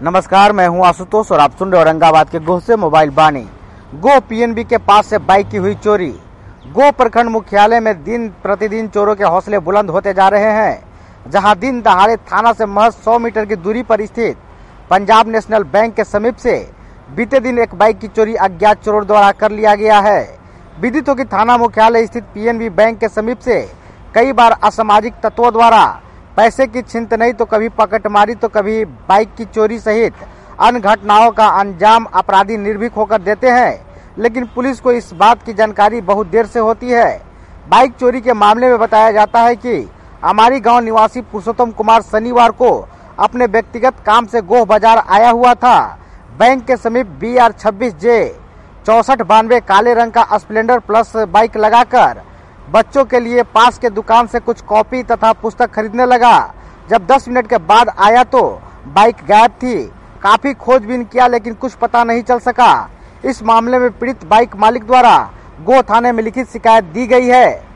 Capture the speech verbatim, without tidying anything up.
नमस्कार, मैं हूं आशुतोष और आप सुन रहे औरंगाबाद के गोह से मोबाइल बानी। गोह पीएनबी के पास से बाइक की हुई चोरी। गोह प्रखंड मुख्यालय में दिन प्रतिदिन चोरों के हौसले बुलंद होते जा रहे हैं, जहां दिन दहाड़े थाना से महज सौ मीटर की दूरी पर स्थित पंजाब नेशनल बैंक के समीप से बीते दिन एक बाइक की चोरी अज्ञात चोरों द्वारा कर लिया गया है। विदित हो कि थाना मुख्यालय स्थित पीएनबी बैंक के समीप से कई बार असामाजिक तत्वों द्वारा पैसे की छिनत नहीं तो कभी पकड़मारी तो कभी बाइक की चोरी सहित अन्य घटनाओं का अंजाम अपराधी निर्भीक होकर देते हैं, लेकिन पुलिस को इस बात की जानकारी बहुत देर से होती है। बाइक चोरी के मामले में बताया जाता है कि हमारी गांव निवासी पुरुषोत्तम कुमार शनिवार को अपने व्यक्तिगत काम से गोह बाजार आया हुआ था। बैंक के समीप बी आर छब्बीस जे चौसठ बानवे काले रंग का स्प्लेंडर प्लस बाइक लगाकर बच्चों के लिए पास के दुकान से कुछ कॉपी तथा पुस्तक खरीदने लगा। जब दस मिनट के बाद आया तो बाइक गायब थी। काफी खोजबीन किया लेकिन कुछ पता नहीं चल सका। इस मामले में पीड़ित बाइक मालिक द्वारा गोह थाने में लिखित शिकायत दी गई है।